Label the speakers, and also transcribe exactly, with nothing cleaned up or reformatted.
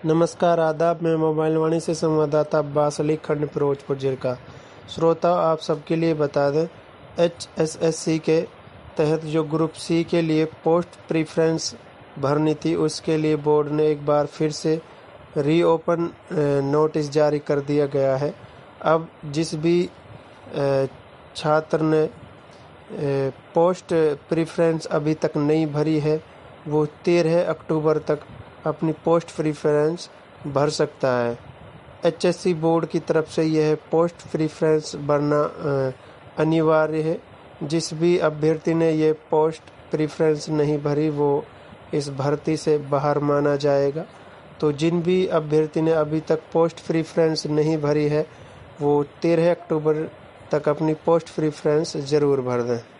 Speaker 1: नमस्कार, आदाब। मैं मोबाइल वाणी से संवाददाता अब्बास अली, खंड फिरोजपुर जिला। श्रोता, आप सबके लिए बता दें, एच एस एस सी के तहत जो ग्रुप सी के लिए पोस्ट प्रीफ्रेंस भरनी थी, उसके लिए बोर्ड ने एक बार फिर से रीओपन नोटिस जारी कर दिया गया है। अब जिस भी छात्र ने पोस्ट प्रीफ्रेंस अभी तक नहीं भरी है, वो तेरह अक्टूबर तक अपनी पोस्ट प्रीफ्रेंस भर सकता है। एच एस सी बोर्ड की तरफ से यह पोस्ट प्रीफ्रेंस भरना अनिवार्य है। जिस भी अभ्यर्थी ने ये पोस्ट प्रीफ्रेंस नहीं भरी, वो इस भर्ती से बाहर माना जाएगा। तो जिन भी अभ्यर्थी ने अभी तक पोस्ट प्रीफ्रेंस नहीं भरी है, वो तेरह अक्टूबर तक अपनी पोस्ट प्रीफ्रेंस ज़रूर भर दें।